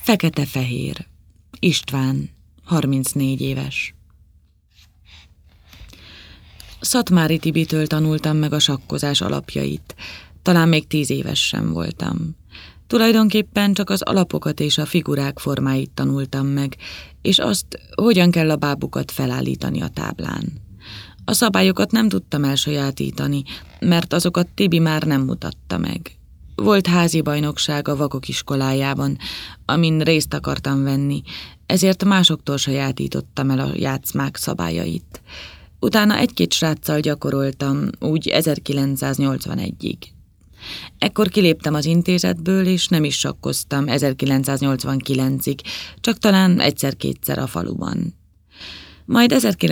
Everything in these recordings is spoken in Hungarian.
Fekete-fehér. István, 34 éves. Szatmári Tibitől tanultam meg a sakkozás alapjait. Talán még 10 éves sem voltam. Tulajdonképpen csak az alapokat és a figurák formáit tanultam meg, és azt, hogyan kell a bábukat felállítani a táblán. A szabályokat nem tudtam elsajátítani, mert azokat Tibi már nem mutatta meg. Volt házi bajnokság a vakok iskolájában, amin részt akartam venni, ezért másoktól sajátítottam el a játszmák szabályait. Utána egy-két sráccal gyakoroltam, úgy 1981-ig. Ekkor kiléptem az intézetből, és nem is sakkoztam 1989-ig, csak talán egyszer-kétszer a faluban. Majd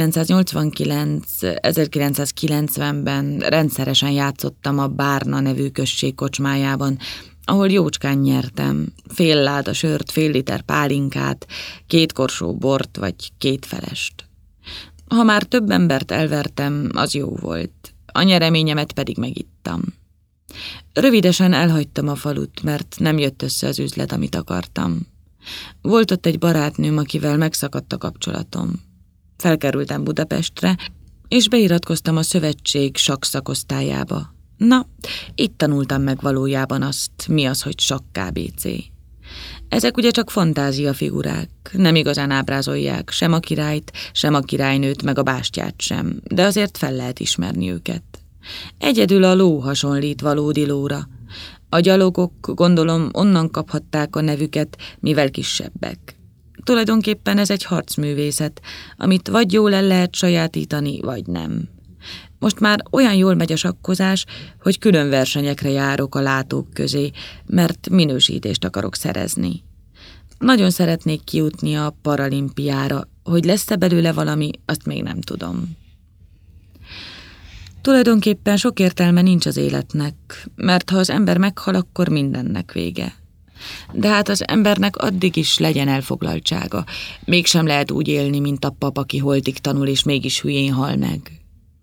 1989-1990-ben rendszeresen játszottam a Bárna nevű község kocsmájában, ahol jócskán nyertem, fél láda sört, fél liter pálinkát, 2 korsó bort vagy 2 felest. Ha már több embert elvertem, az jó volt, a nyereményemet pedig megittam. Rövidesen elhagytam a falut, mert nem jött össze az üzlet, amit akartam. Volt ott egy barátnőm, akivel megszakadt a kapcsolatom. Felkerültem Budapestre, és beiratkoztam a szövetség sakkszakosztályába. Na, itt tanultam meg valójában azt, mi az, hogy sakk KBC. Ezek ugye csak fantáziafigurák, nem igazán ábrázolják sem a királyt, sem a királynőt, meg a bástyát sem, de azért fel lehet ismerni őket. Egyedül a ló hasonlít valódi lóra. A gyalogok, gondolom, onnan kaphatták a nevüket, mivel kisebbek. Tulajdonképpen ez egy harcművészet, amit vagy jól el lehet sajátítani, vagy nem. Most már olyan jól megy a sakkozás, hogy külön versenyekre járok a látók közé, mert minősítést akarok szerezni. Nagyon szeretnék kijutni a paralimpiára, hogy lesz-e belőle valami, azt még nem tudom. Tulajdonképpen sok értelme nincs az életnek, mert ha az ember meghal, akkor mindennek vége. De hát az embernek addig is legyen elfoglaltsága. Mégsem lehet úgy élni, mint a pap, aki holtig tanul, és mégis hülyén hal meg.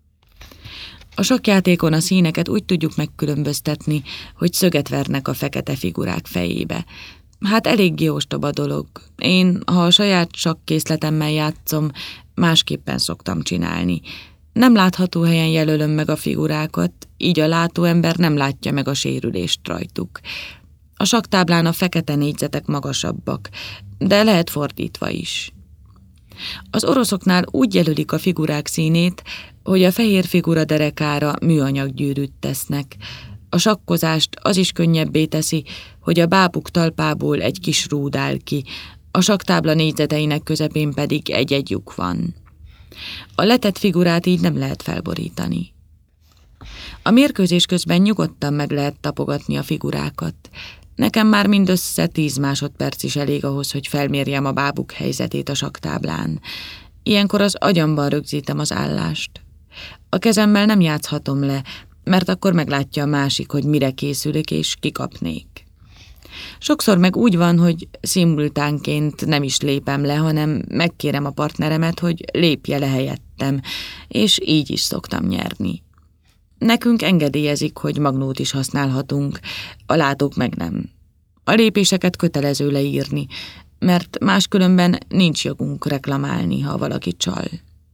A sakkjátékon a színeket úgy tudjuk megkülönböztetni, hogy szöget vernek a fekete figurák fejébe. Hát eléggé ostoba dolog. Én, ha a saját sakkészletemmel játszom, másképpen szoktam csinálni. Nem látható helyen jelölöm meg a figurákat, így a látóember nem látja meg a sérülést rajtuk. A sakktáblán a fekete négyzetek magasabbak, de lehet fordítva is. Az oroszoknál úgy jelölik a figurák színét, hogy a fehér figura derekára műanyag gyűrűt tesznek. A sakkozást az is könnyebbé teszi, hogy a bábuk talpából egy kis rúd áll ki, a sakktábla négyzeteinek közepén pedig egy-egy lyuk van. A letett figurát így nem lehet felborítani. A mérkőzés közben nyugodtan meg lehet tapogatni a figurákat. Nekem már mindössze 10 másodperc is elég ahhoz, hogy felmérjem a bábuk helyzetét a sakktáblán. Ilyenkor az agyamban rögzítem az állást. A kezemmel nem játszhatom le, mert akkor meglátja a másik, hogy mire készülök és kikapnék. Sokszor meg úgy van, hogy szimultánként nem is lépem le, hanem megkérem a partneremet, hogy lépje le helyettem, és így is szoktam nyerni. Nekünk engedélyezik, hogy magnót is használhatunk, a látók meg nem. A lépéseket kötelező leírni, mert máskülönben nincs jogunk reklamálni, ha valaki csal.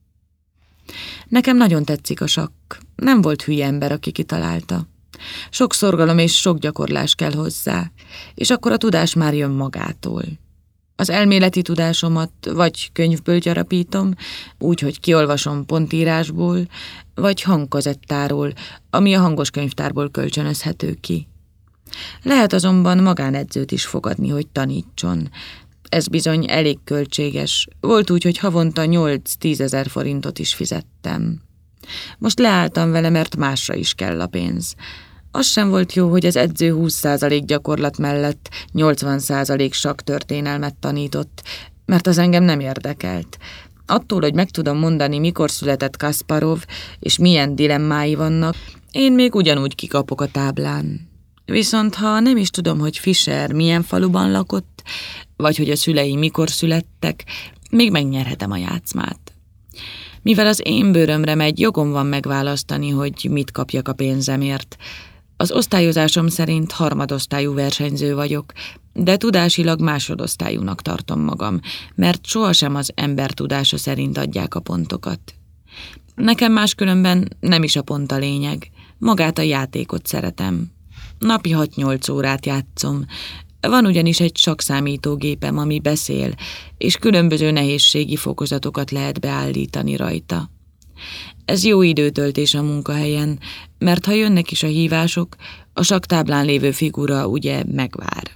Nekem nagyon tetszik a sakk, nem volt hülye ember, aki kitalálta. Sok szorgalom és sok gyakorlás kell hozzá, és akkor a tudás már jön magától. Az elméleti tudásomat vagy könyvből gyarapítom, úgy, hogy kiolvasom pontírásból, vagy hangkazettáról, ami a hangos könyvtárból kölcsönözhető ki. Lehet azonban magánedzőt is fogadni, hogy tanítson. Ez bizony elég költséges. Volt úgy, hogy havonta 8-10 ezer forintot is fizettem. Most leálltam vele, mert másra is kell a pénz. Az sem volt jó, hogy az edző 20% gyakorlat mellett 80% sakktörténelmet tanított, mert az engem nem érdekelt. Attól, hogy meg tudom mondani, mikor született Kasparov, és milyen dilemmái vannak, én még ugyanúgy kikapok a táblán. Viszont ha nem is tudom, hogy Fischer milyen faluban lakott, vagy hogy a szülei mikor születtek, még megnyerhetem a játszmát. Mivel az én bőrömre megy, jogom van megválasztani, hogy mit kapjak a pénzemért. Az osztályozásom szerint harmadosztályú versenyző vagyok, de tudásilag másodosztályúnak tartom magam, mert sohasem az ember tudása szerint adják a pontokat. Nekem máskülönben nem is a pont a lényeg, magát a játékot szeretem. Napi 6-8 órát játszom. Van ugyanis egy sakkszámítógépem, ami beszél, és különböző nehézségi fokozatokat lehet beállítani rajta. Ez jó időtöltés a munkahelyen, mert ha jönnek is a hívások, a sakktáblán lévő figura ugye megvár.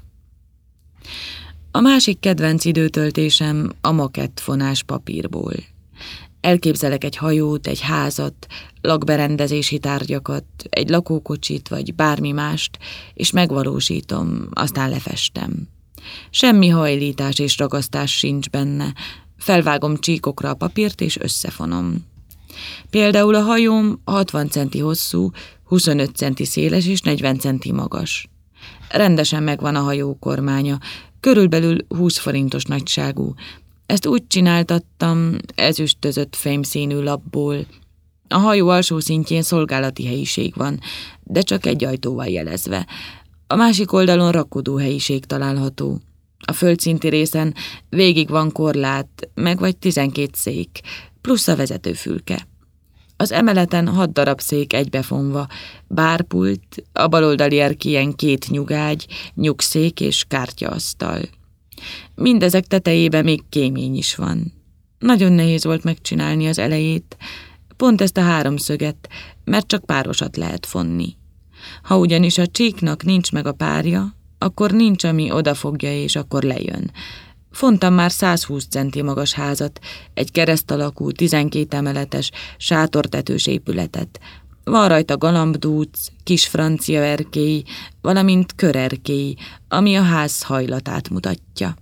A másik kedvenc időtöltésem a makettfonás papírból. Elképzelek egy hajót, egy házat, lakberendezési tárgyakat, egy lakókocsit vagy bármi mást, és megvalósítom, aztán lefestem. Semmi hajlítás és ragasztás sincs benne, felvágom csíkokra a papírt és összefonom. Például a hajóm 60 centi hosszú, 25 centi széles és 40 centi magas. Rendesen megvan a hajó kormánya, körülbelül 20 forintos nagyságú. Ezt úgy csináltattam, ezüstözött fémszínű lapból. A hajó alsó szintjén szolgálati helyiség van, de csak egy ajtóval jelezve. A másik oldalon rakodóhelyiség található. A földszinti részen végig van korlát, meg vagy 12 szék, plusz a vezetőfülke. Az emeleten 6 darab szék egybefonva, bárpult, a baloldali erkélyen 2 nyugágy, nyugszék és kártyaasztal. Mindezek tetejében még kémény is van. Nagyon nehéz volt megcsinálni az elejét, pont ezt a 3 szöget, mert csak párosat lehet fonni. Ha ugyanis a csíknak nincs meg a párja, akkor nincs, ami odafogja, és akkor lejön. Fontam már 120 centi magas házat, egy kereszt alakú, 12 emeletes, sátortetős épületet. Van rajta galambdúc, kis francia erkély, valamint körerkély, ami a ház hajlatát mutatja.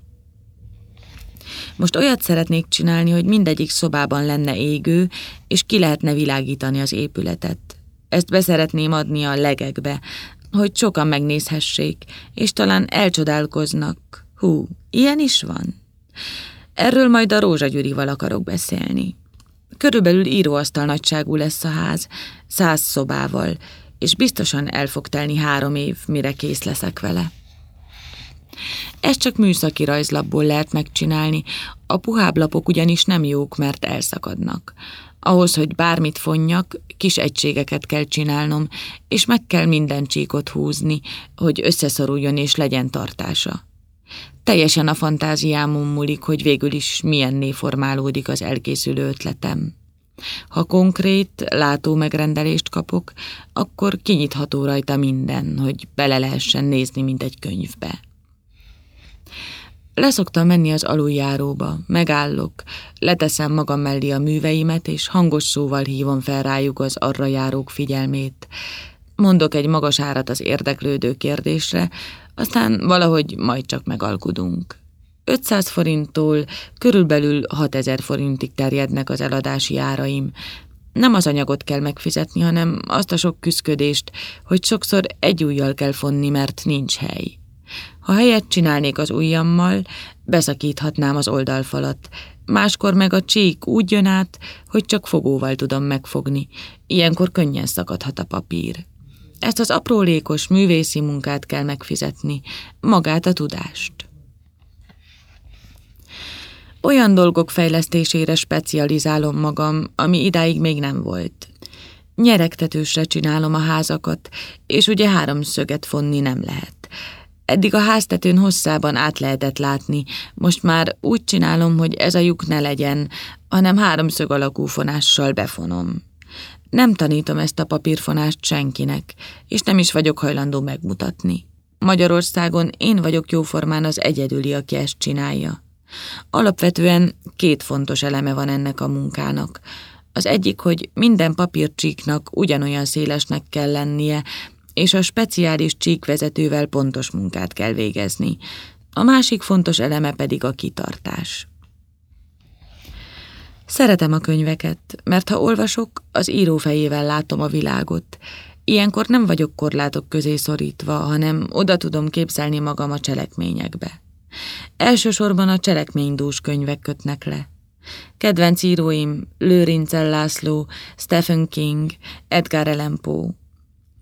Most olyat szeretnék csinálni, hogy mindegyik szobában lenne égő, és ki lehetne világítani az épületet. Ezt beszeretném adni a legekbe, hogy sokan megnézhessék, és talán elcsodálkoznak. Hú, ilyen is van? Erről majd a Rózsa Gyurival akarok beszélni. Körülbelül íróasztal nagyságú lesz a ház, 100 szobával, és biztosan el fog telni 3 év, mire kész leszek vele. Ezt csak műszaki rajzlapból lehet megcsinálni, a puhább lapok ugyanis nem jók, mert elszakadnak. Ahhoz, hogy bármit fonjak, kis egységeket kell csinálnom, és meg kell minden csíkot húzni, hogy összeszoruljon és legyen tartása. Teljesen a fantáziámon múlik, hogy végül is milyenné formálódik az elkészülő ötletem. Ha konkrét, látó megrendelést kapok, akkor kinyitható rajta minden, hogy bele lehessen nézni, mint egy könyvbe. Leszoktam menni az aluljáróba, megállok, leteszem magam mellé a műveimet, és hangos szóval hívom fel rájuk az arra járók figyelmét. Mondok egy magas árat az érdeklődő kérdésre, aztán valahogy majd csak megalkudunk. 500 forinttól körülbelül 6000 forintig terjednek az eladási áraim. Nem az anyagot kell megfizetni, hanem azt a sok küszködést, hogy sokszor egy ujjal kell fonni, mert nincs hely. Ha helyet csinálnék az ujjammal, beszakíthatnám az oldalfalat, máskor meg a csík úgy jön át, hogy csak fogóval tudom megfogni, ilyenkor könnyen szakadhat a papír. Ezt az aprólékos művészi munkát kell megfizetni, magát a tudást. Olyan dolgok fejlesztésére specializálom magam, ami idáig még nem volt. Nyeregtetősre csinálom a házakat, és ugye 3 szöget fonni nem lehet. Eddig a háztetőn hosszában át lehetett látni, most már úgy csinálom, hogy ez a lyuk ne legyen, hanem 3 szög alakú fonással befonom. Nem tanítom ezt a papírfonást senkinek, és nem is vagyok hajlandó megmutatni. Magyarországon én vagyok jóformán az egyedüli, aki ezt csinálja. Alapvetően 2 fontos eleme van ennek a munkának. Az egyik, hogy minden papírcsíknak ugyanolyan szélesnek kell lennie, és a speciális csíkvezetővel pontos munkát kell végezni. A másik fontos eleme pedig a kitartás. Szeretem a könyveket, mert ha olvasok, az író fejével látom a világot. Ilyenkor nem vagyok korlátok közé szorítva, hanem oda tudom képzelni magam a cselekményekbe. Elsősorban a cselekménydús könyvek kötnek le. Kedvenc íróim Lőrincel László, Stephen King, Edgar Allan Poe.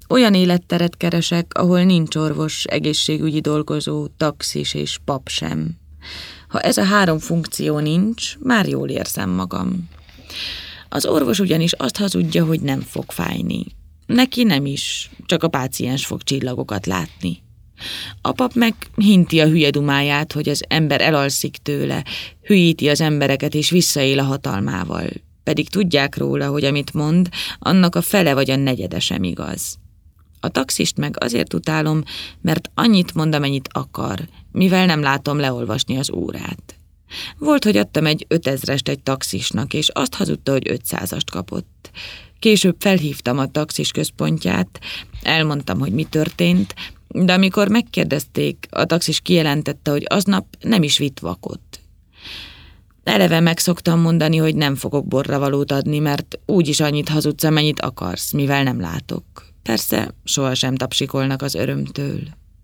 Olyan életteret keresek, ahol nincs orvos, egészségügyi dolgozó, taxis és pap sem. Ha ez a 3 funkció nincs, már jól érzem magam. Az orvos ugyanis azt hazudja, hogy nem fog fájni. Neki nem is, csak a páciens fog csillagokat látni. A pap meg hinti a hülye dumáját, hogy az ember elalszik tőle, hülyíti az embereket és visszaél a hatalmával. Pedig tudják róla, hogy amit mond, annak a fele vagy a negyede sem igaz. A taxist meg azért utálom, mert annyit mond, amennyit akar, mivel nem látom leolvasni az órát. Volt, hogy adtam egy 5000-est egy taxisnak, és azt hazudta, hogy 500-ast kapott. Később felhívtam a taxis központját, elmondtam, hogy mi történt, de amikor megkérdezték, a taxis kijelentette, hogy aznap nem is vitt vakot. Eleve meg szoktam mondani, hogy nem fogok borravalót adni, mert úgyis annyit hazudsz, amennyit akarsz, mivel nem látok. Persze, sohasem tapsikolnak az örömtől.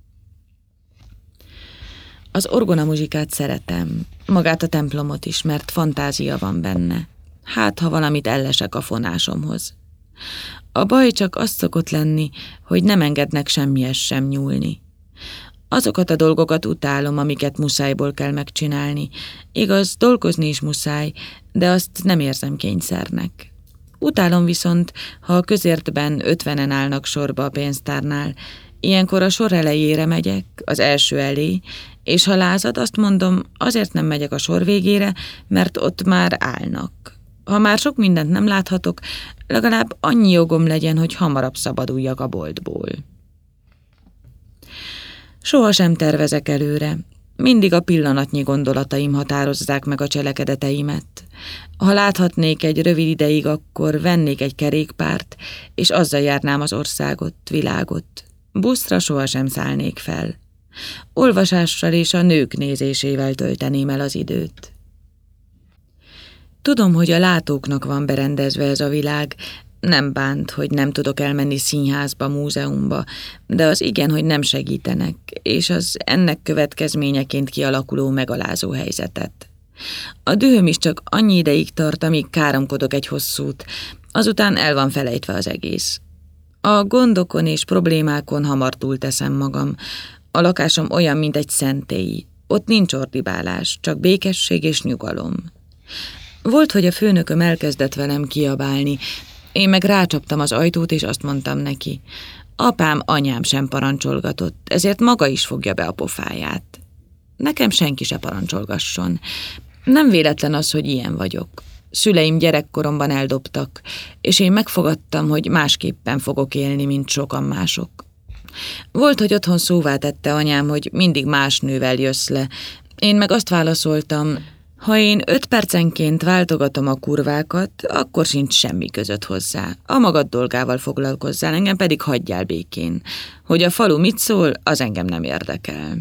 Az orgonamuzsikát szeretem, magát a templomot is, mert fantázia van benne. Hát, ha valamit ellesek a fonásomhoz. A baj csak az szokott lenni, hogy nem engednek semmihez sem nyúlni. Azokat a dolgokat utálom, amiket muszájból kell megcsinálni. Igaz, dolgozni is muszáj, de azt nem érzem kényszernek. Utálom viszont, ha a közértben 50-en állnak sorba a pénztárnál. Ilyenkor a sor elejére megyek, az első elé, és ha lázad, azt mondom, azért nem megyek a sor végére, mert ott már állnak. Ha már sok mindent nem láthatok, legalább annyi jogom legyen, hogy hamarabb szabaduljak a boltból. Sohasem tervezek előre. Mindig a pillanatnyi gondolataim határozzák meg a cselekedeteimet. Ha láthatnék egy rövid ideig, akkor vennék egy kerékpárt, és azzal járnám az országot, világot. Buszra sohasem szállnék fel. Olvasással és a nők nézésével tölteném el az időt. Tudom, hogy a látóknak van berendezve ez a világ, nem bánt, hogy nem tudok elmenni színházba, múzeumba, de az igen, hogy nem segítenek, és az ennek következményeként kialakuló megalázó helyzetet. A dühöm is csak annyi ideig tart, amíg káromkodok egy hosszút, azután el van felejtve az egész. A gondokon és problémákon hamar túlteszem magam. A lakásom olyan, mint egy szentély. Ott nincs ordibálás, csak békesség és nyugalom. Volt, hogy a főnököm elkezdett velem kiabálni, én meg rácsaptam az ajtót, és azt mondtam neki, apám, anyám sem parancsolgatott, ezért maga is fogja be a pofáját. Nekem senki se parancsolgasson. Nem véletlen az, hogy ilyen vagyok. Szüleim gyerekkoromban eldobtak, és én megfogadtam, hogy másképpen fogok élni, mint sokan mások. Volt, hogy otthon szóvá tette anyám, hogy mindig más nővel jössz le. Én meg azt válaszoltam, ha én 5 percenként váltogatom a kurvákat, akkor sincs semmi között hozzá. A magad dolgával foglalkozzál, engem pedig hagyjál békén. Hogy a falu mit szól, az engem nem érdekel.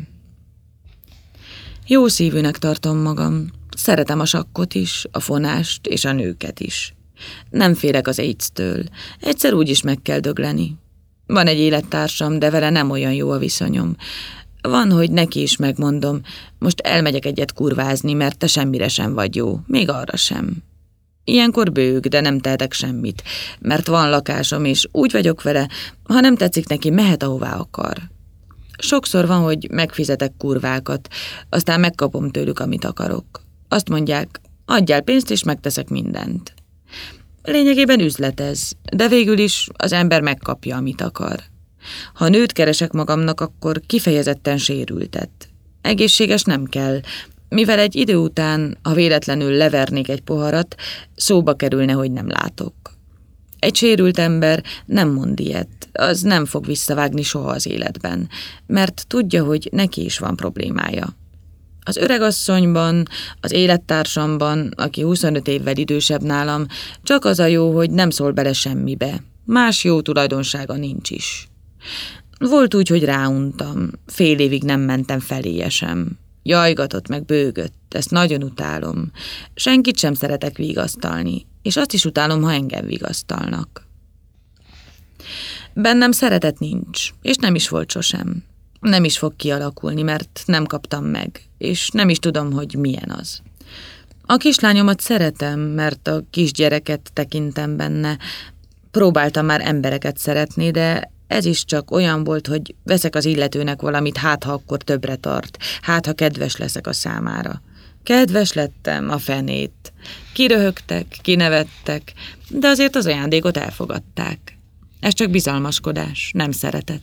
Jó szívűnek tartom magam. Szeretem a sakkot is, a fonást és a nőket is. Nem félek az AIDS-től. Egyszer úgyis meg kell dögleni. Van egy élettársam, de vele nem olyan jó a viszonyom. Van, hogy neki is megmondom, most elmegyek egyet kurvázni, mert te semmire sem vagy jó, még arra sem. Ilyenkor bőg, de nem tehetek semmit, mert van lakásom, és úgy vagyok vele, ha nem tetszik neki, mehet ahová akar. Sokszor van, hogy megfizetek kurvákat, aztán megkapom tőlük, amit akarok. Azt mondják, adjál pénzt, és megteszek mindent. Lényegében üzlet ez, de végül is az ember megkapja, amit akar. Ha nőt keresek magamnak, akkor kifejezetten sérültet. Egészséges nem kell, mivel egy idő után, ha véletlenül levernék egy poharat, szóba kerülne, hogy nem látok. Egy sérült ember nem mond ilyet, az nem fog visszavágni soha az életben, mert tudja, hogy neki is van problémája. Az öregasszonyban, az élettársamban, aki 25 évvel idősebb nálam, csak az a jó, hogy nem szól bele semmibe. Más jó tulajdonsága nincs is. Volt úgy, hogy ráuntam, fél évig nem mentem feléje sem. Jajgatott meg bőgött, ezt nagyon utálom. Senkit sem szeretek vigasztalni, és azt is utálom, ha engem vigasztalnak. Bennem szeretet nincs, és nem is volt sosem. Nem is fog kialakulni, mert nem kaptam meg, és nem is tudom, hogy milyen az. A kislányomat szeretem, mert a kisgyereket tekintem benne. Próbáltam már embereket szeretni, de ez is csak olyan volt, hogy veszek az illetőnek valamit, hát ha akkor többre tart, hát ha kedves leszek a számára. Kedves lettem, a fenét. Kiröhögtek, kinevettek, de azért az ajándékot elfogadták. Ez csak bizalmaskodás, nem szeretet.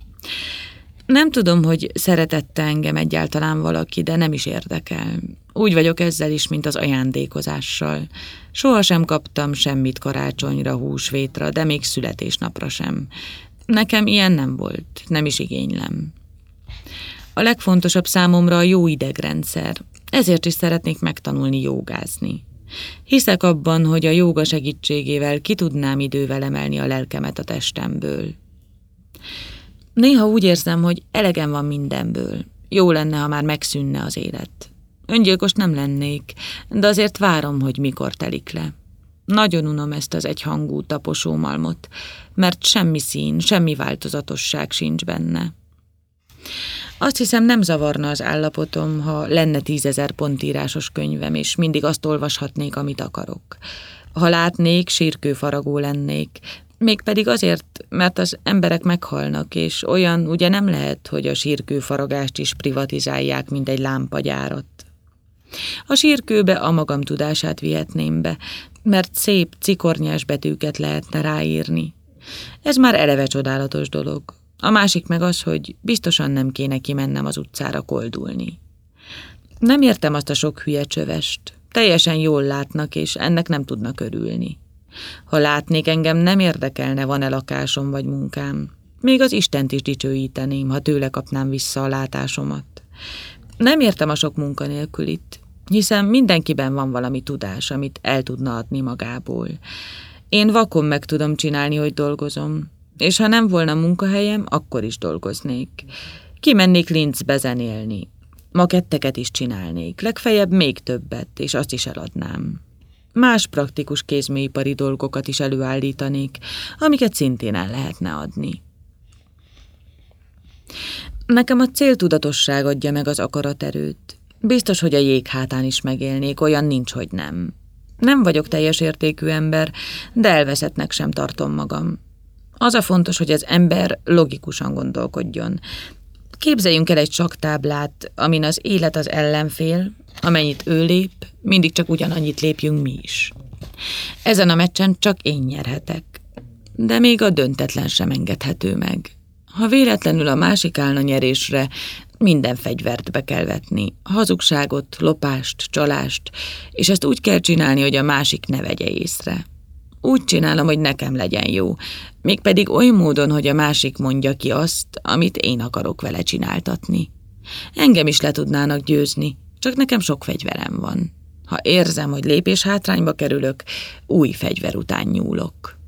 Nem tudom, hogy szeretette engem egyáltalán valaki, de nem is érdekel. Úgy vagyok ezzel is, mint az ajándékozással. Sohasem kaptam semmit karácsonyra, húsvétra, de még születésnapra sem. Nekem ilyen nem volt, nem is igénylem. A legfontosabb számomra a jó idegrendszer, ezért is szeretnék megtanulni jógázni. Hiszek abban, hogy a jóga segítségével ki tudnám idővel emelni a lelkemet a testemből. Néha úgy érzem, hogy elegem van mindenből. Jó lenne, ha már megszűnne az élet. Öngyilkos nem lennék, de azért várom, hogy mikor telik le. Nagyon unom ezt az egyhangú taposómalmot, mert semmi szín, semmi változatosság sincs benne. Azt hiszem, nem zavarna az állapotom, ha lenne 10 000 pontírásos könyvem, és mindig azt olvashatnék, amit akarok. Ha látnék, sírkőfaragó lennék, mégpedig azért, mert az emberek meghalnak, és olyan ugye nem lehet, hogy a sírkőfaragást is privatizálják, mint egy lámpagyárat. A sírkőbe a magam tudását vihetném be, mert szép, cikornyás betűket lehetne ráírni. Ez már eleve csodálatos dolog. A másik meg az, hogy biztosan nem kéne kimennem az utcára koldulni. Nem értem azt a sok hülye csövest. Teljesen jól látnak, és ennek nem tudnak örülni. Ha látnék, engem nem érdekelne, van-e lakásom vagy munkám. Még az Istent is dicsőíteném, ha tőle kapnám vissza a látásomat. Nem értem a sok munkanélkülit, hiszen mindenkiben van valami tudás, amit el tudna adni magából. Én vakon meg tudom csinálni, hogy dolgozom, és ha nem volna munkahelyem, akkor is dolgoznék. Kimennék Linzbe zenélni. Maketteket is csinálnék, legfeljebb még többet, és azt is eladnám. Más praktikus kézműipari dolgokat is előállítanék, amiket szintén el lehetne adni. Nekem a céltudatosság adja meg az akaraterőt. Biztos, hogy a jég hátán is megélnék, olyan nincs, hogy nem. Nem vagyok teljes értékű ember, de elveszettnek sem tartom magam. Az a fontos, hogy az ember logikusan gondolkodjon. Képzeljünk el egy sakktáblát, amin az élet az ellenfél, amennyit ő lép, mindig csak ugyanannyit lépjünk mi is. Ezen a meccsen csak én nyerhetek, de még a döntetlen sem engedhető meg. Ha véletlenül a másik állna nyerésre, minden fegyvert be kell vetni, hazugságot, lopást, csalást, és ezt úgy kell csinálni, hogy a másik ne vegye észre. Úgy csinálom, hogy nekem legyen jó, mégpedig oly módon, hogy a másik mondja ki azt, amit én akarok vele csináltatni. Engem is le tudnának győzni, csak nekem sok fegyverem van. Ha érzem, hogy lépés hátrányba kerülök, új fegyver után nyúlok.